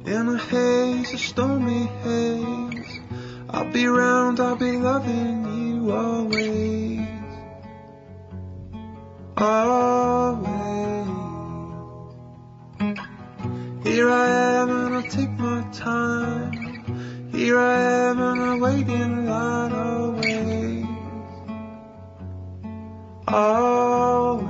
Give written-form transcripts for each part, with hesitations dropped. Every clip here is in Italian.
in a haze, a stormy haze. I'll be round, I'll be loving you always, always. Here I am and I'll take my time. Here I am and I'll wait in line always, always.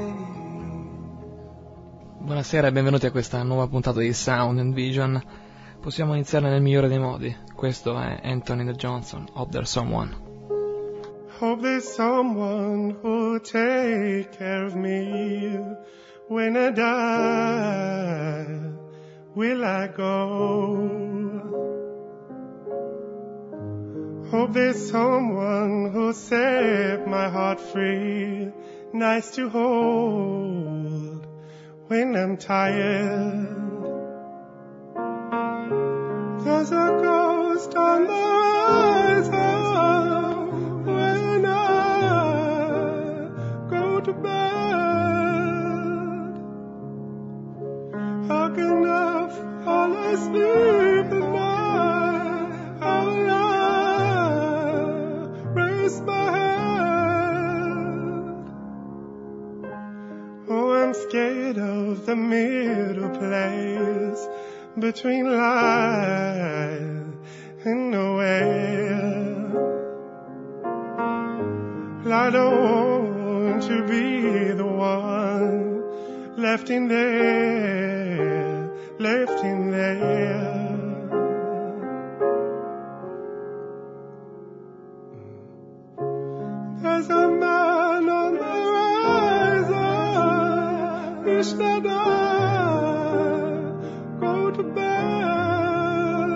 Buonasera e benvenuti a questa nuova puntata di Sound and Vision. Possiamo iniziare nel migliore dei modi. Questo è Anthony Johnson, Hope There's Someone. Hope there's someone who'll take care of me when I die. Will I go? Hope there's someone who'll set my heart free, nice to hold when I'm tired. There's a ghost on the horizon when I go to bed. How can I fall asleep at night? How will I raise my head? Oh, I'm scared of the middle place between life and nowhere. I don't want to be the one left in there, left in there. There's a man on the horizon, wish that I go to bed.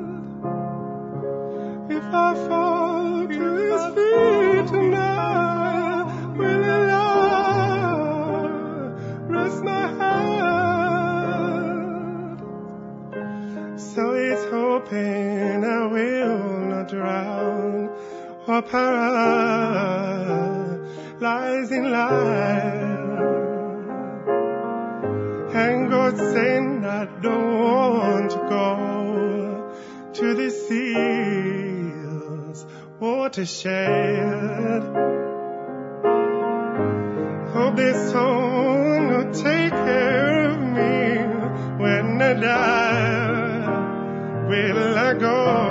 If I fall to his feet tonight, will I rest my head? So he's hoping I will not drown or paralyze in life. And God saying I don't want to go to the seas watershed. Hope there's someone who'll take care of me when I die. Will I go?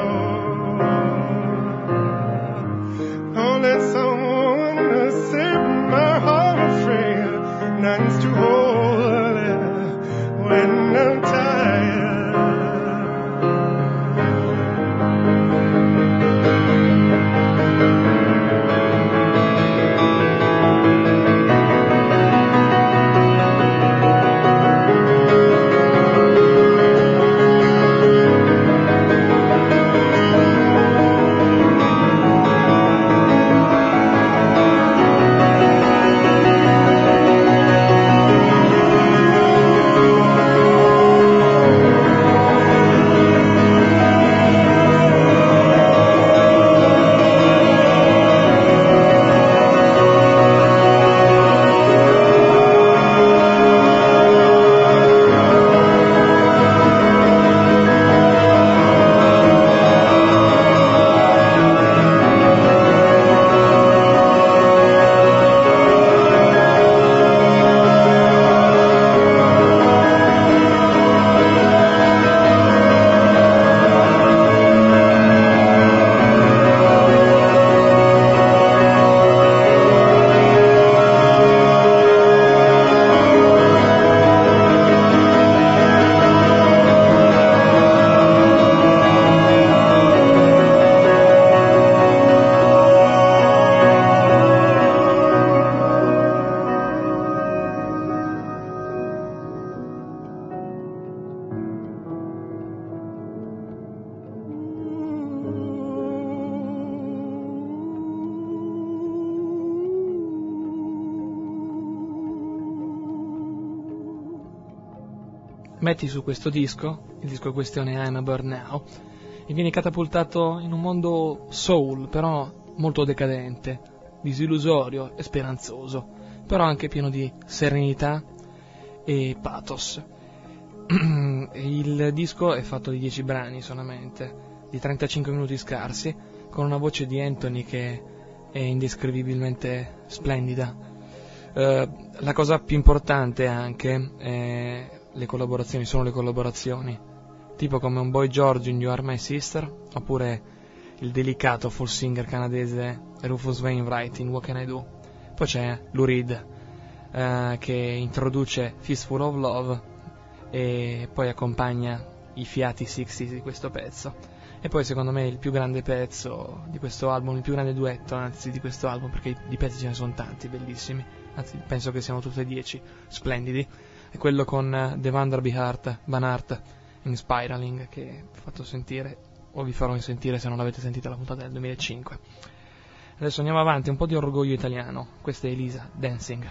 Oh, let someone who'll set my heart free, nice to hold when I'm tired. Metti su questo disco, il disco in questione I'm a Bird Now, e vieni catapultato in un mondo soul, però molto decadente, disillusorio e speranzoso, però anche pieno di serenità e pathos. Il disco è fatto di 10 brani solamente, di 35 minuti scarsi, con una voce di Anthony che è indescrivibilmente splendida. La cosa più importante anche è sono le collaborazioni, tipo come un Boy George in You Are My Sister, oppure il delicato full singer canadese Rufus Wainwright in What Can I Do. Poi c'è Lou Reed che introduce Fistful of Love e poi accompagna i fiati 60s di questo pezzo. E poi secondo me il più grande pezzo di questo album, il più grande duetto anzi di questo album, perché di pezzi ce ne sono tanti bellissimi, anzi penso che siano tutti e 10 splendidi, è quello con The Vanderby Van Hart in Spiraling, che vi ho fatto sentire, o vi farò sentire se non l'avete sentita la puntata del 2005. Adesso andiamo avanti, un po' di orgoglio italiano. Questa è Elisa, Dancing.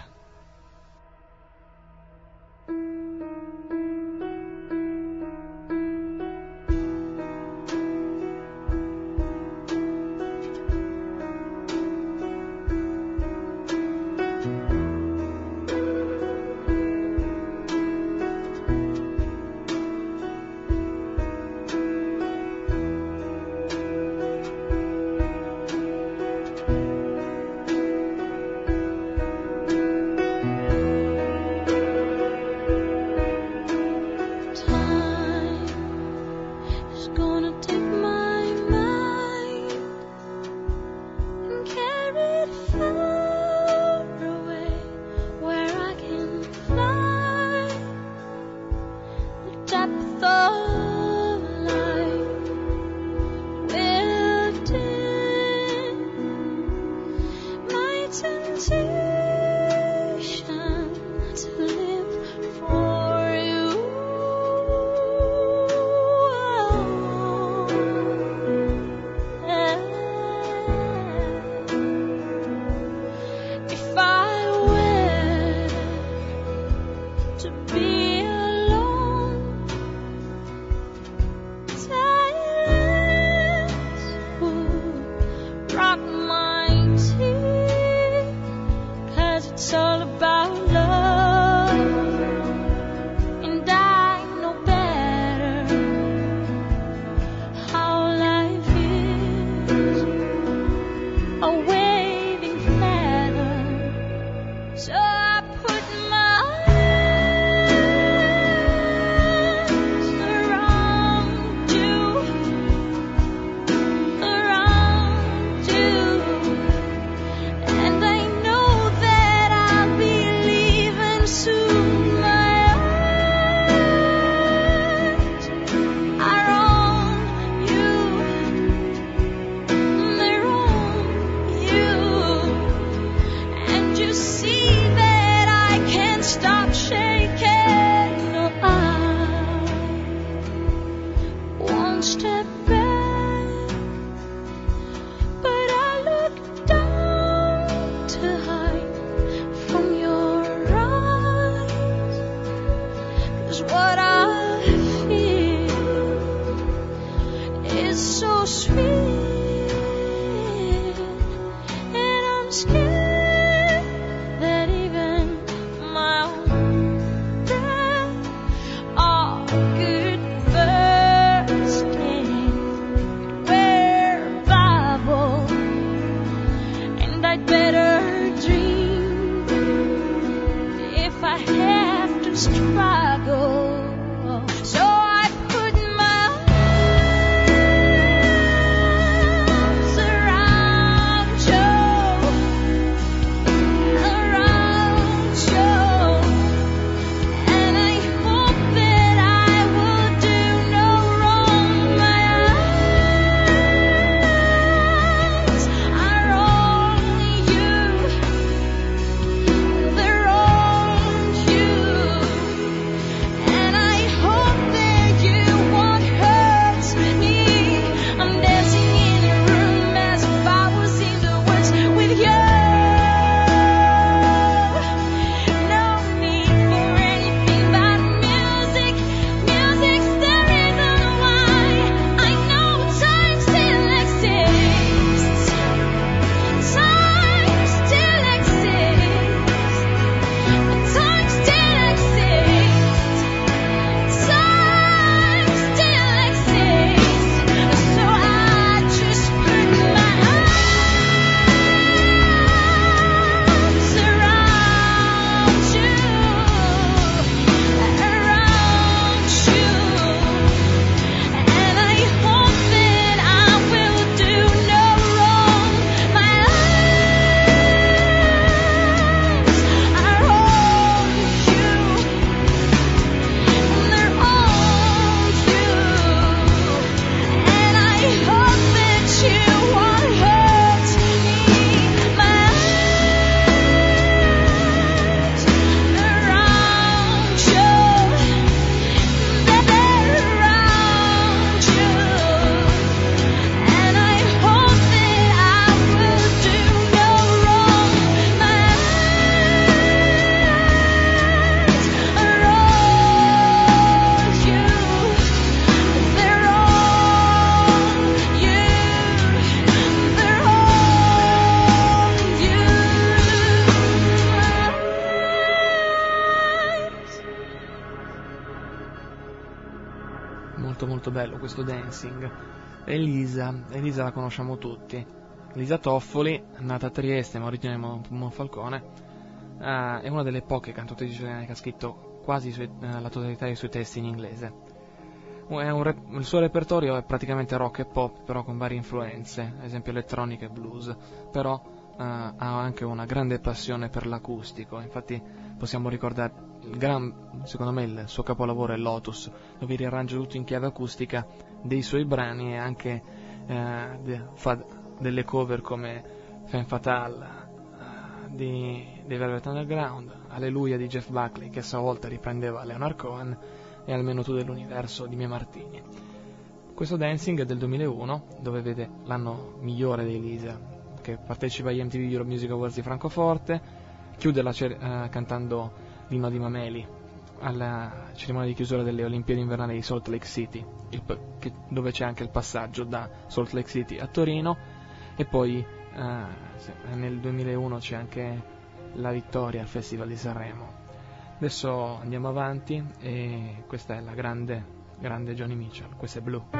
molto molto bello questo Dancing. Elisa la conosciamo tutti. Elisa Toffoli, nata a Trieste ma originaria di Monfalcone, è una delle poche cantautrici italiane che ha scritto quasi la totalità dei suoi testi in inglese. Il suo repertorio è praticamente rock e pop, però con varie influenze, ad esempio elettronica e blues, però ha anche una grande passione per l'acustico. Infatti possiamo ricordare secondo me il suo capolavoro è Lotus, dove riarrangia tutto in chiave acustica dei suoi brani e anche fa delle cover come Femme Fatale dei Velvet Underground, Alleluia di Jeff Buckley, che a sua volta riprendeva Leonard Cohen, e Almeno tu dell'universo di Mia Martini. Questo Dancing è del 2001, dove vede l'anno migliore di Elisa, che partecipa agli MTV Europe Music Awards di Francoforte, chiude cantando l'inno di Mameli alla cerimonia di chiusura delle Olimpiadi invernali di Salt Lake City, dove c'è anche il passaggio da Salt Lake City a Torino, e poi nel 2001 c'è anche la vittoria al Festival di Sanremo. Adesso andiamo avanti e questa è la grande Joni Mitchell, questa è Blue.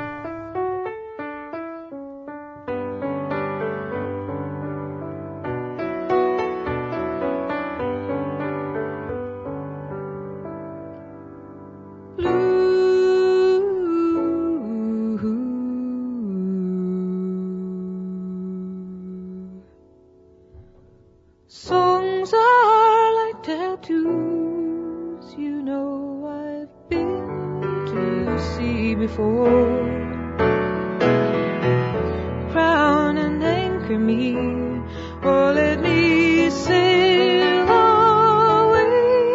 Songs are like tattoos, you know I've been to see before. Crown and anchor me, or let me sail away.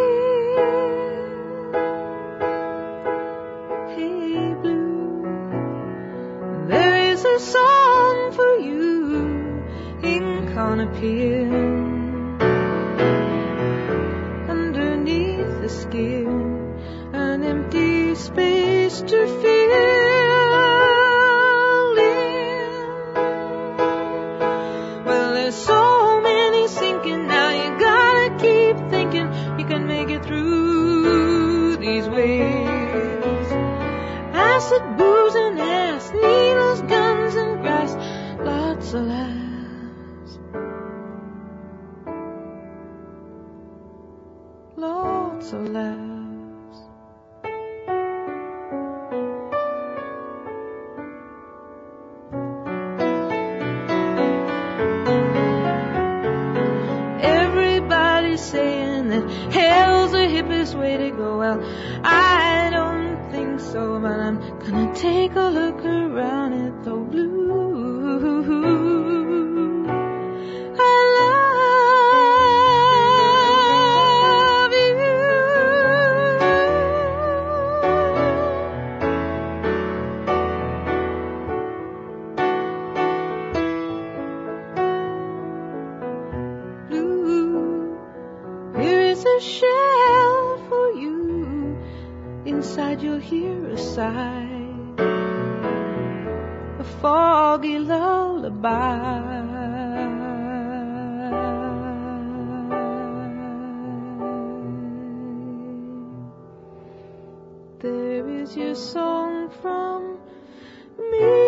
Hey blue, there is a song for you, ink on a pen. Skin, an empty space to fill in. Well, there's so many sinking now, you gotta keep thinking you can make it through these waves. Acid, booze and ass, needles, guns and grass, lots of laughs. Lots of laughs. Everybody's saying that hell's the hippest way to go. Well, I don't think so, but I'm gonna take a look around at the blue. Shell for you, inside you'll hear a sigh, a foggy lullaby. There is your song from me.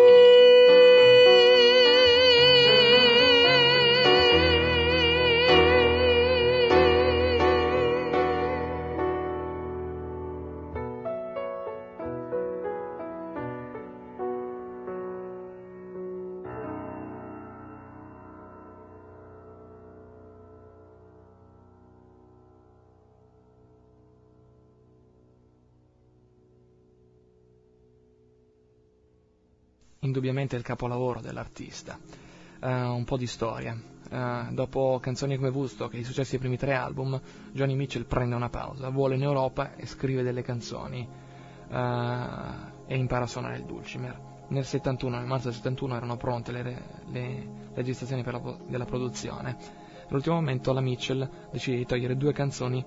Indubbiamente il capolavoro dell'artista. Un po' di storia. Dopo canzoni come Woodstock e i successi dei primi 3 album, Joni Mitchell prende una pausa, vuole in Europa e scrive delle canzoni e impara a suonare il dulcimer. Nel marzo del 71 erano pronte le registrazioni della produzione. All'ultimo momento la Mitchell decide di togliere 2 canzoni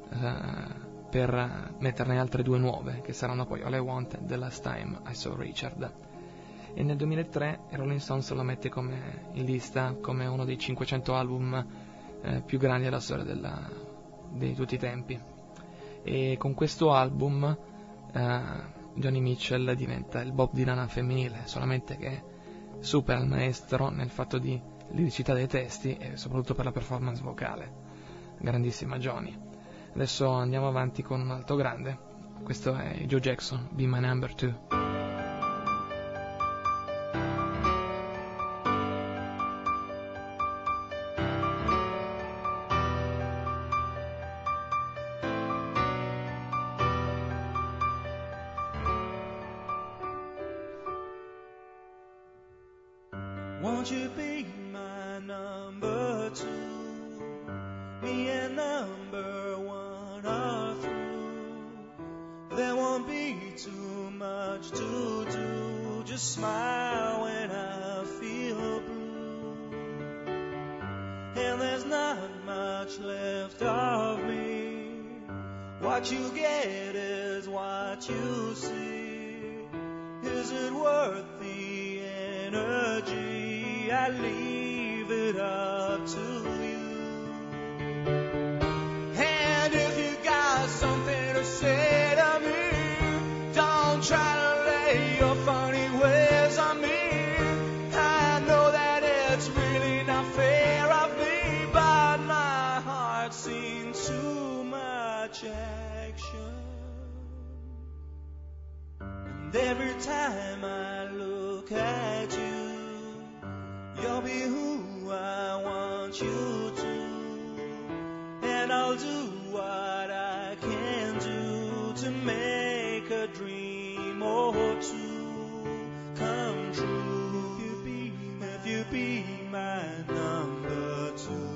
per metterne altre 2 nuove, che saranno poi All I Want e The Last Time I Saw Richard. E nel 2003 Rolling Stones lo mette in lista come uno dei 500 album più grandi della storia di tutti i tempi. E con questo album Johnny Mitchell diventa il Bob Dylan femminile, solamente che supera il maestro nel fatto di liricità dei testi e soprattutto per la performance vocale. Grandissima Johnny. Adesso andiamo avanti con un altro grande, questo è Joe Jackson, Be My Number 2. Won't you be my number 2? Me and number 1 are through. There won't be too much to do. Just smile when I feel blue. And there's not much left of me. What you get is what you see. Is it worth the energy? I leave it up to you. And if you got something to say to me, don't try to lay your funny ways on me. I know that it's really not fair of me, but my heart's seen too much action. And every time I look at you, you'll be who I want you to. And I'll do what I can do to make a dream or two come true. If you be my number 2.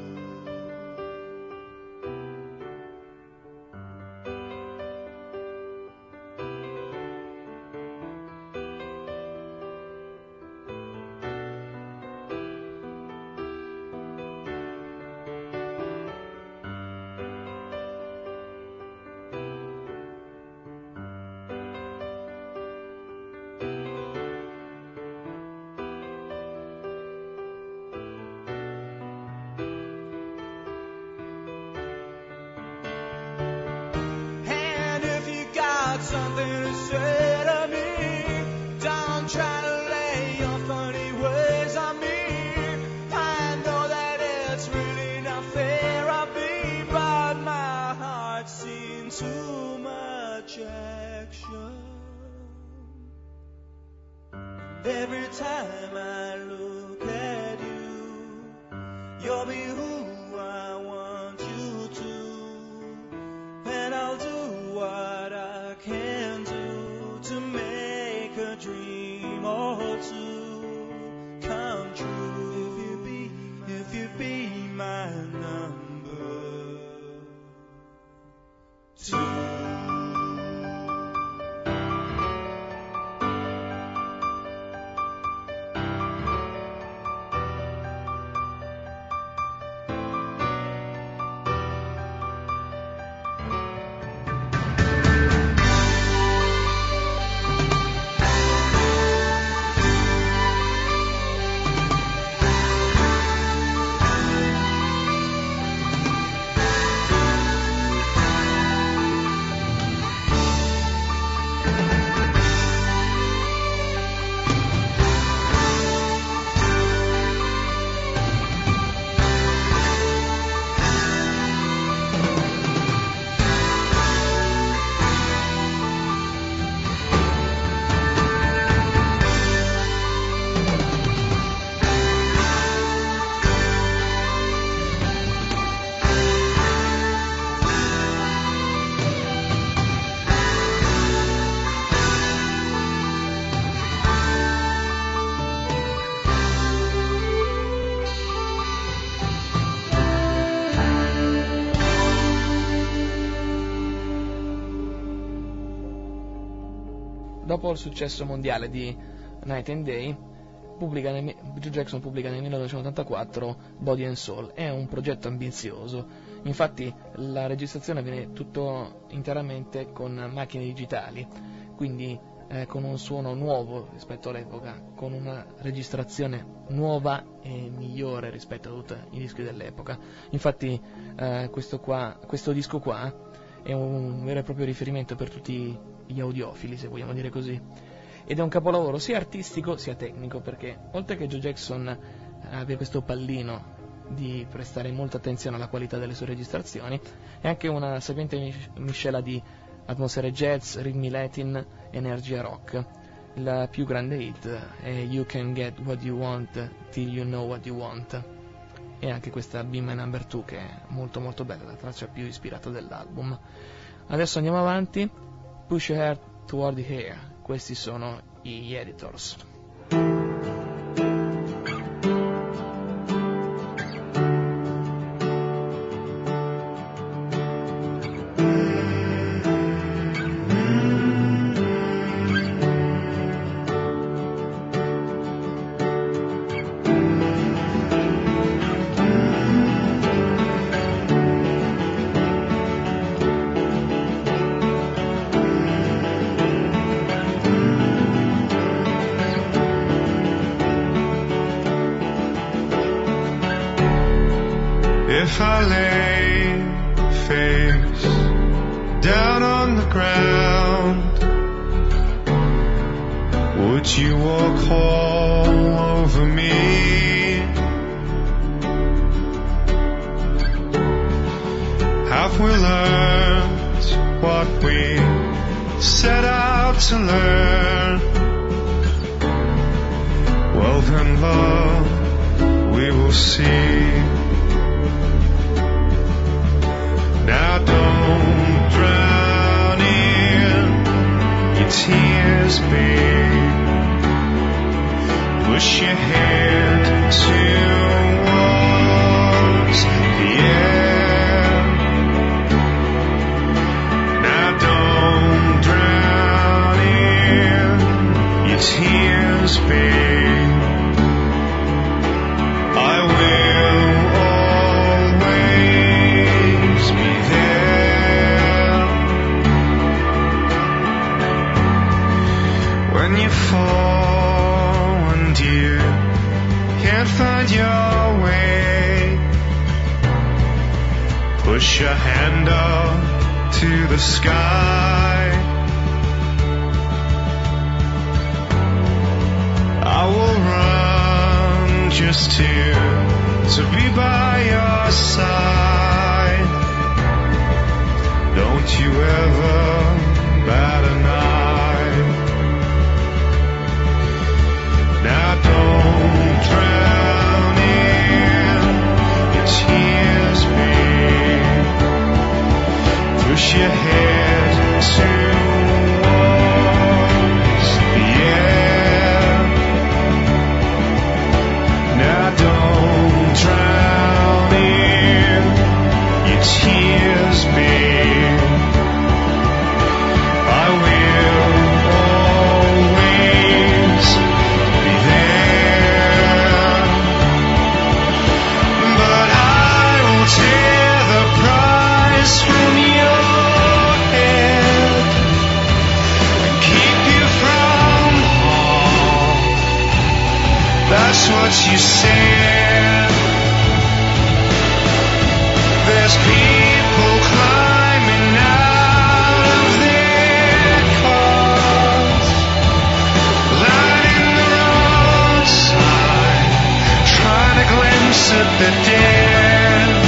Something to say to me, don't try to lay your funny ways on me. I know that it's really not fair of me, but my heart's seen too much action. And every time I look at you, you'll be who I want you to. And I'll do what I can do to make a dream or two come true. If you be my number 2. Dopo il successo mondiale di Night and Day, Joe Jackson pubblica nel 1984 Body and Soul. È un progetto ambizioso, infatti la registrazione avviene tutto interamente con macchine digitali, quindi con un suono nuovo rispetto all'epoca, con una registrazione nuova e migliore rispetto a tutti i dischi dell'epoca. Infatti questo disco qua è un vero e proprio riferimento per tutti gli audiofili, se vogliamo dire così. Ed è un capolavoro sia artistico sia tecnico, perché oltre che Joe Jackson abbia questo pallino di prestare molta attenzione alla qualità delle sue registrazioni, è anche una sapiente miscela di atmosfere jazz, ritmi latin, energia rock. La più grande hit è You Can Get What You Want Till You Know What You Want, e anche questa Be My Number 2, che è molto molto bella, la traccia più ispirata dell'album. Adesso andiamo avanti. Push Your Heart Toward the Air, questi sono gli Editors. If I lay face down on the ground, would you walk all over me? Have we learned what we set out to learn? Well then, love, we will see. Now don't drown in your tears, babe. Push your head towards the air. Now don't drown in your tears, babe. I will always be there. When you fall and you can't find your way, push your hand up to the sky. I will run just to be by your side. Don't you ever bat an eye. Now don't drown in your tears, babe. Push your head towards the air. Now don't drown in your tears, babe. I will always be there. But I will tear the price from your head and keep you from harm. That's what you said. There's people climbing out of their cars, lining the roadside, trying to glimpse at the dead.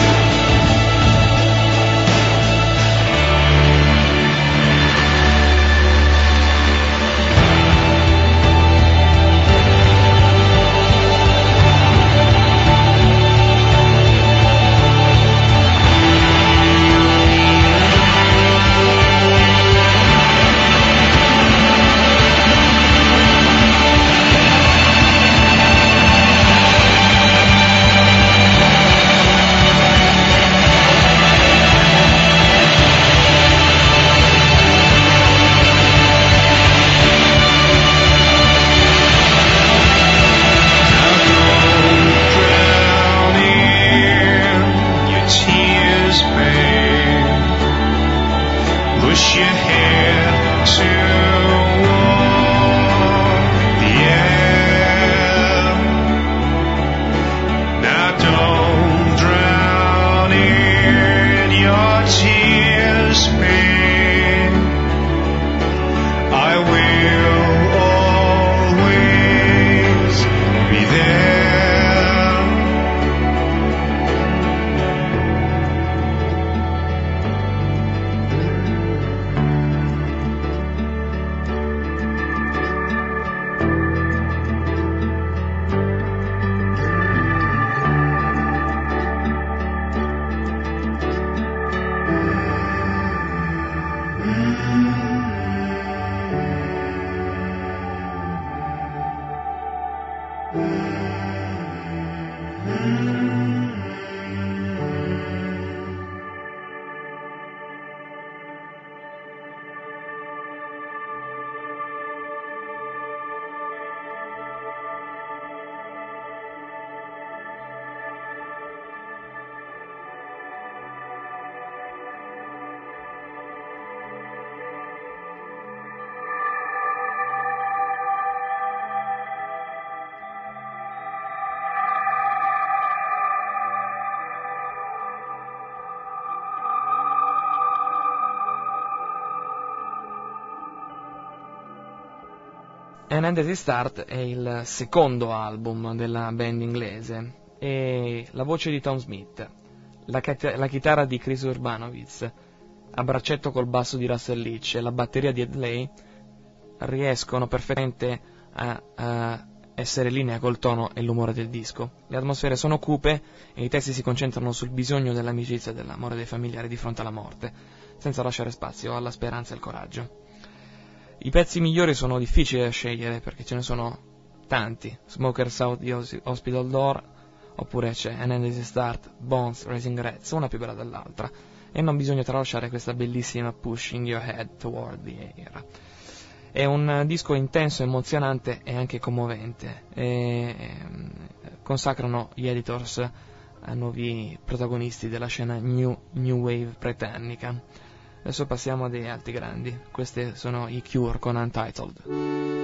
An Endless Start è il secondo album della band inglese e la voce di Tom Smith, la chitarra di Chris Urbanovic, a braccetto col basso di Russell Leach e la batteria di Ed Lay riescono perfettamente a essere in linea col tono e l'umore del disco. Le atmosfere sono cupe e i testi si concentrano sul bisogno dell'amicizia e dell'amore dei familiari di fronte alla morte, senza lasciare spazio alla speranza e al coraggio. I pezzi migliori sono difficili da scegliere perché ce ne sono tanti. Smokers Out the Hospital Door, oppure c'è An Endless Start, Bones, Raising Reds, una più bella dell'altra, e non bisogna tralasciare questa bellissima Pushing Your Head Toward the Air. È un disco intenso, emozionante e anche commovente, e consacrano gli Editors a nuovi protagonisti della scena New Wave britannica. Adesso passiamo a dei altri grandi. Questi sono i Cure con Untitled.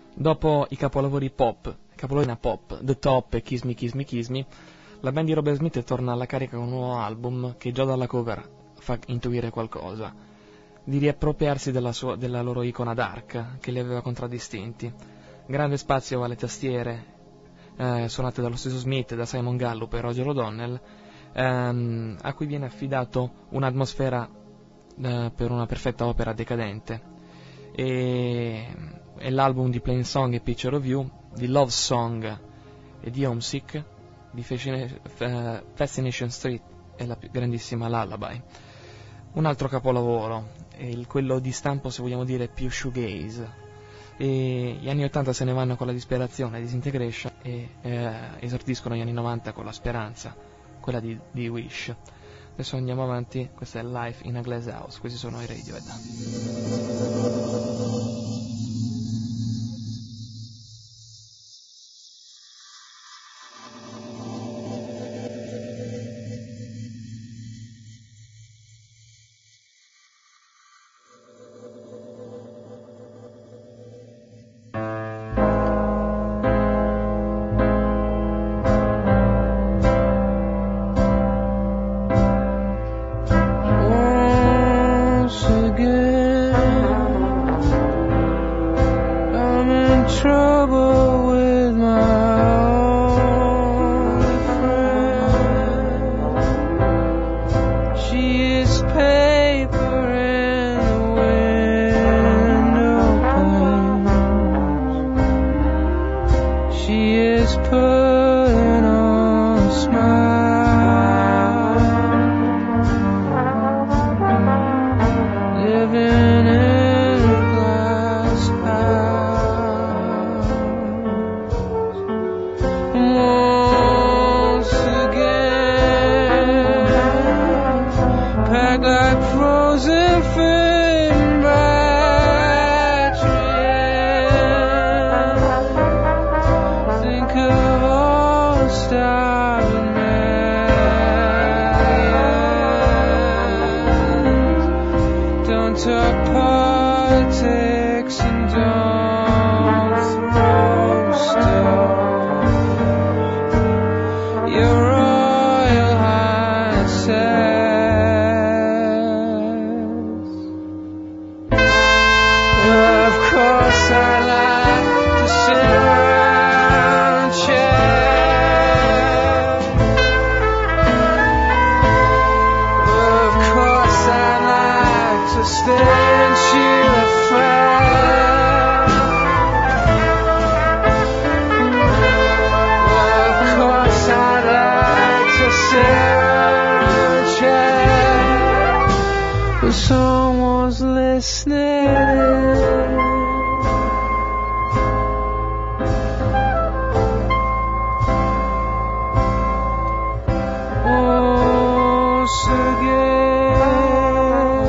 Dopo i capolavori pop, The Top e Kiss Me, Kiss Me, Kiss Me, la band di Robert Smith torna alla carica con un nuovo album che già dalla cover fa intuire qualcosa, di riappropriarsi della loro icona dark che li aveva contraddistinti. Grande spazio alle tastiere suonate dallo stesso Smith, da Simon Gallup e Roger O'Donnell, a cui viene affidato un'atmosfera per una perfetta opera decadente. E l'album di Plain Song e Picture of You, di Love Song e di Homesick, di Fascination Street e la grandissima Lullaby. Un altro capolavoro, quello di stampo, se vogliamo dire, più shoegaze. E gli anni 80 se ne vanno con la disperazione, Disintegration, e esordiscono gli anni 90 con la speranza, quella di Wish. Adesso andiamo avanti, questa è Life in a Glass House, questi sono i Radiohead. Someone's listening. Once again,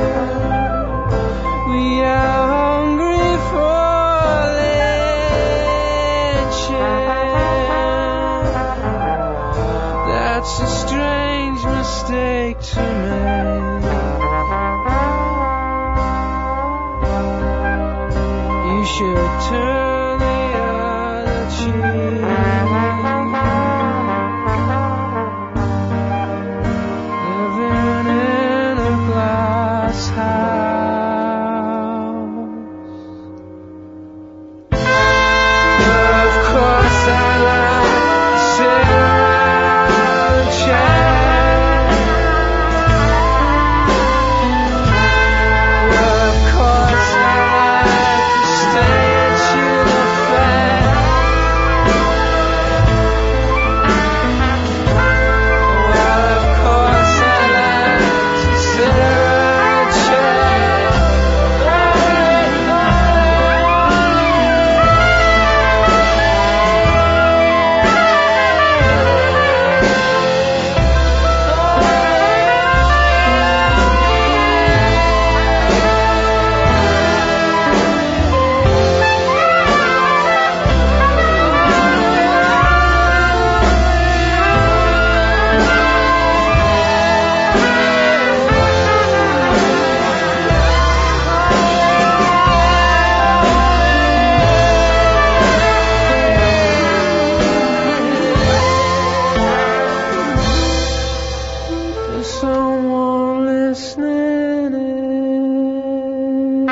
we are hungry for legend. That's a strange mistake to make. You should turn the other cheek. Living in a glass house. Of course I like to sit around and chat. someone listening in.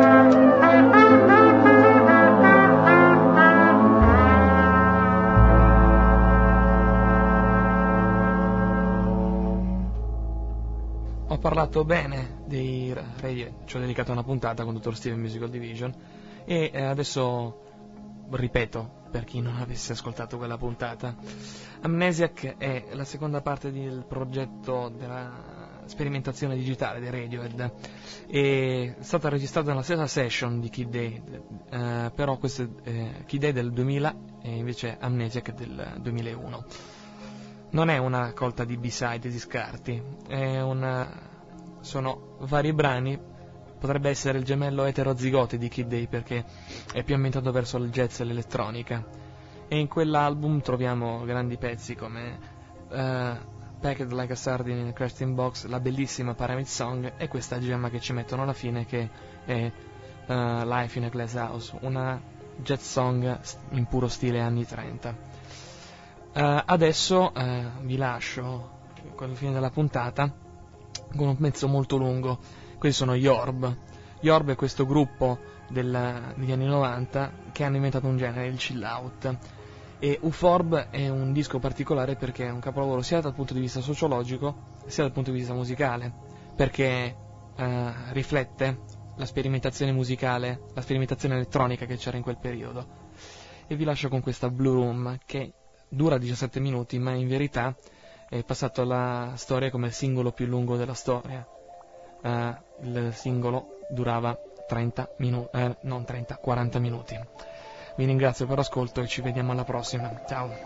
Ho parlato bene dei Radio, ci ho dedicato una puntata con Dr. Steven Musical Division e adesso ripeto per chi non avesse ascoltato quella puntata. Amnesiac è la seconda parte del progetto della sperimentazione digitale di Radiohead, è stata registrata nella stessa session di Kid Day, però questo è Kid Day del 2000 e invece Amnesiac del 2001. Non è una raccolta di B-side, di scarti, sono vari brani, potrebbe essere il gemello eterozigote di Kid Day perché è più ambientato verso il jazz e l'elettronica, e in quell'album troviamo grandi pezzi come Packed Like a Sardine in a Crashing Box, la bellissima Pyramid Song e questa gemma che ci mettono alla fine che è Life in a Glass House, una jazz song in puro stile anni 30. Adesso vi lascio con il fine della puntata con un pezzo molto lungo. Questi sono Yorb. Yorb è questo gruppo degli anni 90 che hanno inventato un genere, il chill out, e Uforb è un disco particolare perché è un capolavoro sia dal punto di vista sociologico sia dal punto di vista musicale, perché riflette la sperimentazione musicale, la sperimentazione elettronica che c'era in quel periodo. E vi lascio con questa Blue Room che dura 17 minuti, ma in verità è passato alla storia come il singolo più lungo della storia. Il singolo durava 40 minuti. Vi ringrazio per l'ascolto e ci vediamo alla prossima. Ciao.